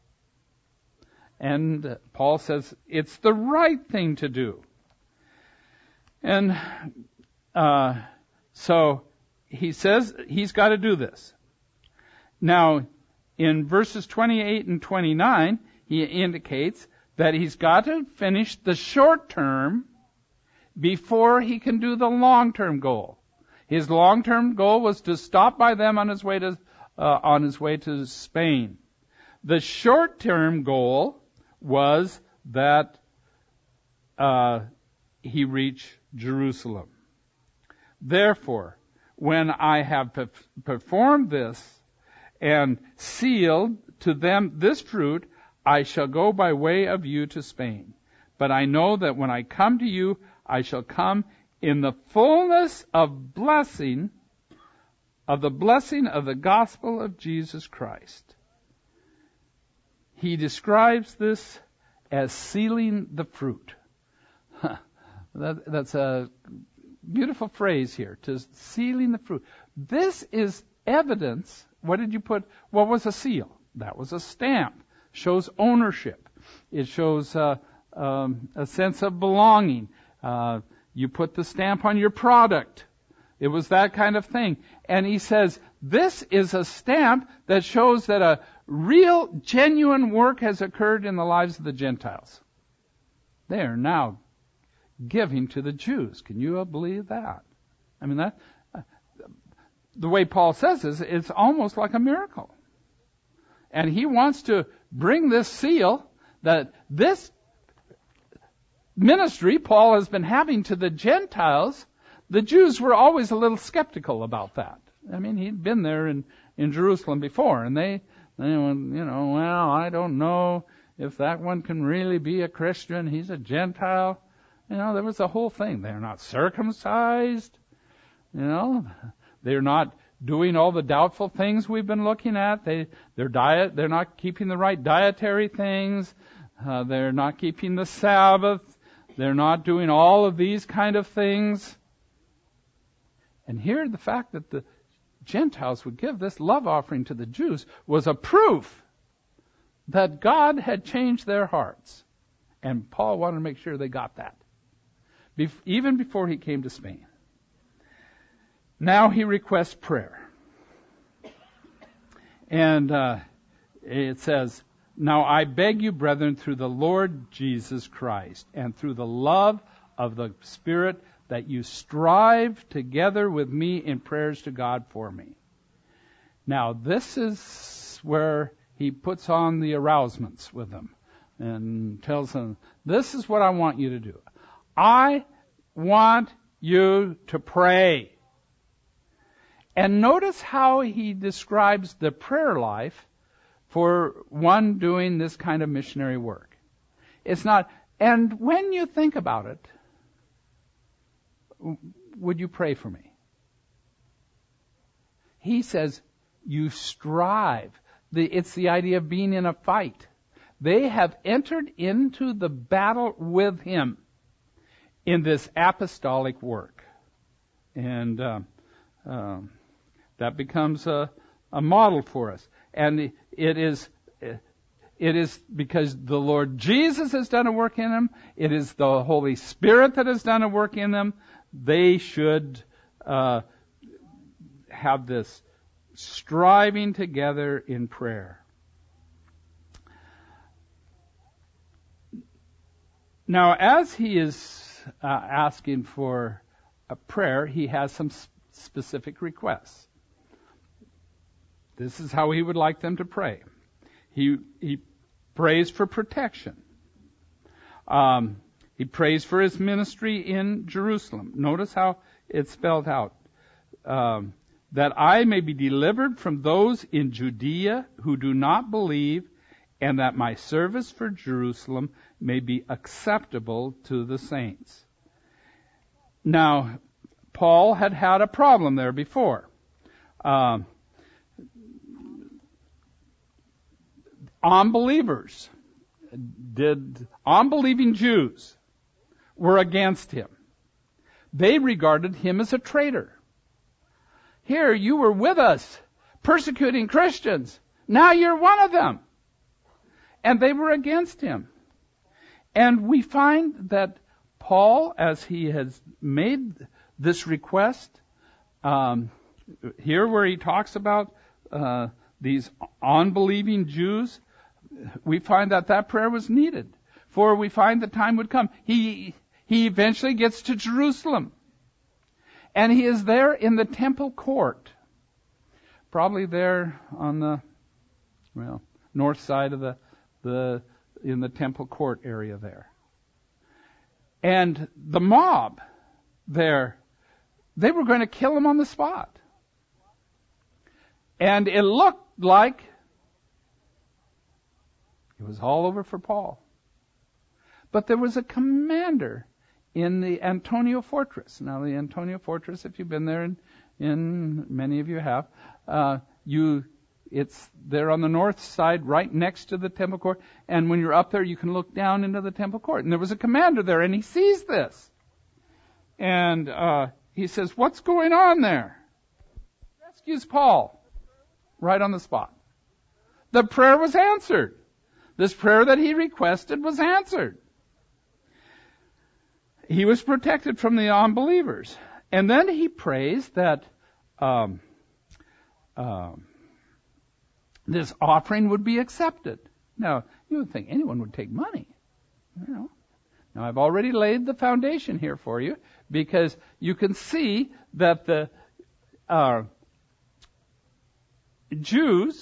And uh, Paul says it's the right thing to do. And uh, so he says he's got to do this. Now, in verses twenty-eight and twenty-nine, he indicates that he's got to finish the short term before he can do the long-term goal. His long-term goal was to stop by them on his way to uh, on his way to Spain. The short-term goal was that uh, he reach Jerusalem. Therefore, when I have pe- performed this and sealed to them this fruit, I shall go by way of you to Spain. But I know that when I come to you, I shall come in the fullness of blessing, of the blessing of the gospel of Jesus Christ. He describes this as sealing the fruit. that, that's a beautiful phrase here, to sealing the fruit. This is evidence. What did you put? What was a seal? That was a stamp. Shows ownership. It shows uh, um, a sense of belonging. Uh, You put the stamp on your product. It was that kind of thing. And he says, this is a stamp that shows that a real, genuine work has occurred in the lives of the Gentiles. They are now giving to the Jews. Can you believe that? I mean, that uh, the way Paul says this, it's almost like a miracle. And he wants to bring this seal that this ministry Paul has been having to the Gentiles. The Jews were always a little skeptical about that. I mean, he'd been there in, in Jerusalem before, and they, they went, you know, well, I don't know if that one can really be a Christian. He's a Gentile. You know, there was a whole thing. They're not circumcised. You know, they're not doing all the doubtful things we've been looking at. They, their diet, they're not keeping the right dietary things. Uh, they're not keeping the Sabbath. They're not doing all of these kind of things. And here, the fact that the Gentiles would give this love offering to the Jews was a proof that God had changed their hearts. And Paul wanted to make sure they got that, Bef- even before he came to Spain. Now he requests prayer. And uh, it says, now I beg you, brethren, through the Lord Jesus Christ and through the love of the Spirit, that you strive together with me in prayers to God for me. Now this is where he puts on the arousements with them and tells them, this is what I want you to do. I want you to pray. And notice how he describes the prayer life for one doing this kind of missionary work. It's not, and when you think about it, would you pray for me? He says, you strive. The, it's the idea of being in a fight. They have entered into the battle with him in this apostolic work. And uh, uh, that becomes a, a model for us. And it is it is because the Lord Jesus has done a work in them. It is the Holy Spirit that has done a work in them. They should uh, have this striving together in prayer. Now, as he is uh, asking for a prayer, he has some sp- specific requests. This is how he would like them to pray. He he prays for protection. Um, he prays for his ministry in Jerusalem. Notice how it's spelled out. Um, that I may be delivered from those in Judea who do not believe, and that my service for Jerusalem may be acceptable to the saints. Now, Paul had had a problem there before. Um, unbelievers, did unbelieving Jews were against him. They regarded him as a traitor. Here, you were with us, persecuting Christians. Now you're one of them. And they were against him. And we find that Paul, as he has made this request, um, here where he talks about uh, these unbelieving Jews, we find that that prayer was needed. For we find the time would come. He he eventually gets to Jerusalem. And he is there in the temple court. Probably there on the, well, north side of the, the in the temple court area there. And the mob there, they were going to kill him on the spot. And it looked like it was all over for Paul. But there was a commander in the Antonia Fortress. Now, the Antonia Fortress, if you've been there, and in, many of you have, uh, you it's there on the north side, right next to the temple court. And when you're up there, you can look down into the temple court. And there was a commander there, and he sees this. And uh, he says, "What's going on there?" Rescues Paul right on the spot. The prayer was answered. This prayer that he requested was answered. He was protected from the unbelievers. And then he prays that um, um, this offering would be accepted. Now, you would think anyone would take money. You know. Now, I've already laid the foundation here for you, because you can see that the uh, Jews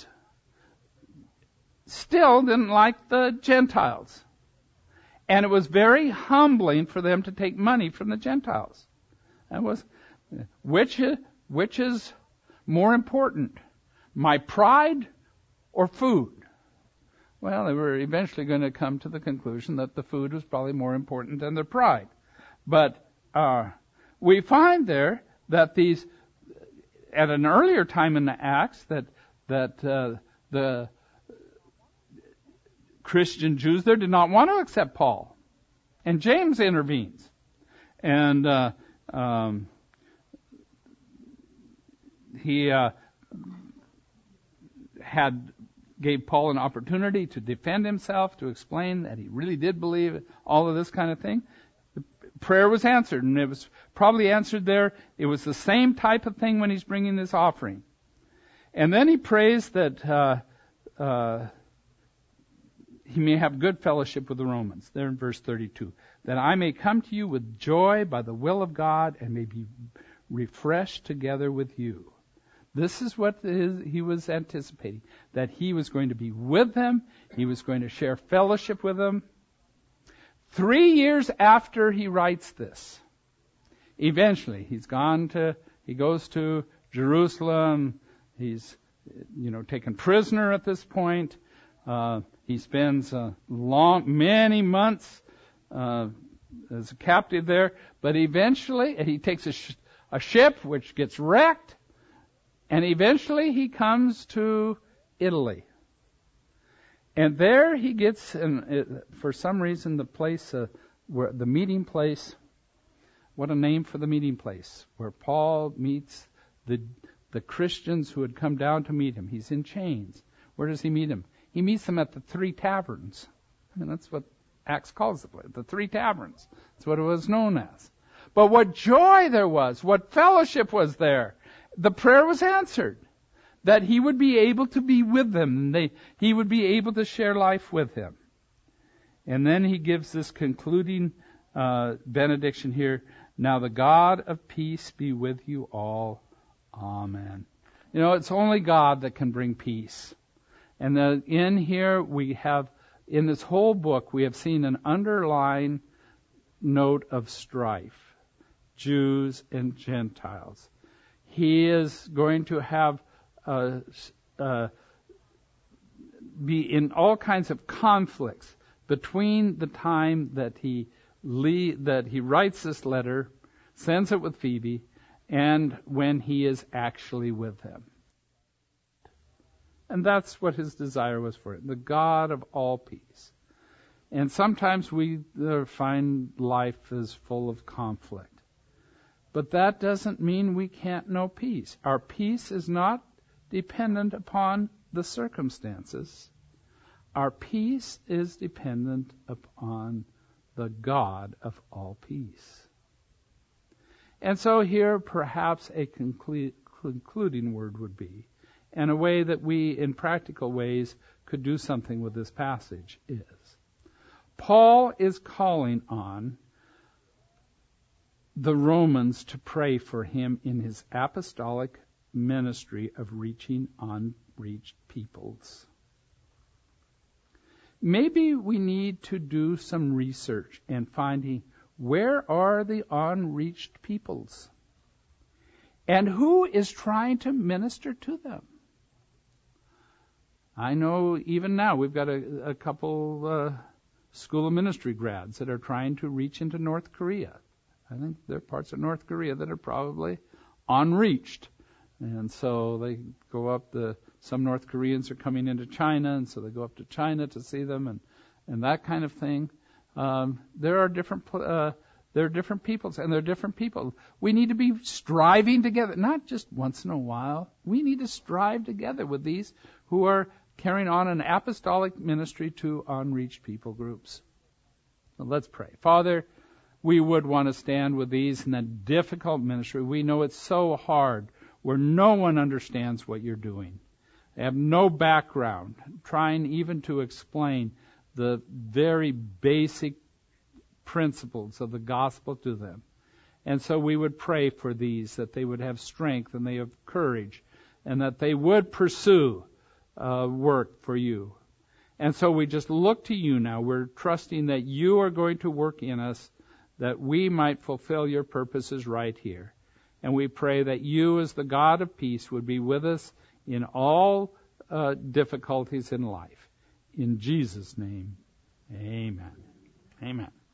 still didn't like the Gentiles. And it was very humbling for them to take money from the Gentiles. That was, which, which is more important, my pride or food? Well, they were eventually going to come to the conclusion that the food was probably more important than their pride. But uh, we find there that these, at an earlier time in the Acts, that that uh, the Christian Jews there did not want to accept Paul. And James intervenes. And uh, um, he uh, had gave Paul an opportunity to defend himself, to explain that he really did believe all of this kind of thing. The prayer was answered, and it was probably answered there. It was the same type of thing when he's bringing this offering. And then he prays that uh, uh, he may have good fellowship with the Romans. There in verse thirty-two. That I may come to you with joy by the will of God and may be refreshed together with you. This is what he was anticipating. That he was going to be with them. He was going to share fellowship with them. Three years after he writes this, eventually he's gone to, he goes to Jerusalem. He's, you know, taken prisoner at this point. Uh, he spends uh, long, many months uh, as a captive there. But eventually, he takes a, sh- a ship which gets wrecked. And eventually he comes to Italy. And there he gets, and for some reason, the place, uh, where the meeting place, what a name for the meeting place, where Paul meets the the Christians who had come down to meet him. He's in chains. Where does he meet them? He meets them at the Three Taverns. I mean, that's what Acts calls the place, the Three Taverns. That's what it was known as. But what joy there was, what fellowship was there. The prayer was answered, that he would be able to be with them, and they, he would be able to share life with him. And then he gives this concluding uh, benediction here. Now the God of peace be with you all. Amen. You know, it's only God that can bring peace. And the, in here we have, in this whole book, we have seen an underlying note of strife. Jews and Gentiles. He is going to have uh, uh, be in all kinds of conflicts between the time that he le- that he writes this letter, sends it with Phoebe, and when he is actually with them. And that's what his desire was for it, the God of all peace. And sometimes we uh, find life is full of conflict. But that doesn't mean we can't know peace. Our peace is not dependent upon the circumstances. Our peace is dependent upon the God of all peace. And so here perhaps a conclu- concluding word would be, and a way that we in practical ways could do something with this passage is, Paul is calling on the Romans to pray for him in his apostolic ministry of reaching unreached peoples. Maybe we need to do some research and finding where are the unreached peoples and who is trying to minister to them. I know even now we've got a, a couple uh, School of Ministry grads that are trying to reach into North Korea. I think there are parts of North Korea that are probably unreached. And so they go up, the some North Koreans are coming into China, and so they go up to China to see them and, and that kind of thing. Um, there are different uh, there are different peoples, and there are different people. We need to be striving together, not just once in a while. We need to strive together with these who are carrying on an apostolic ministry to unreached people groups. So let's pray. Father, we would want to stand with these in a difficult ministry. We know it's so hard where no one understands what you're doing. They have no background, trying even to explain the very basic principles of the gospel to them. And so we would pray for these, that they would have strength and they have courage, and that they would pursue uh, work for you. And so we just look to you now. We're trusting that you are going to work in us, that we might fulfill your purposes right here. And we pray that you, as the God of peace, would be with us in all uh, difficulties in life. In Jesus' name, amen. Amen.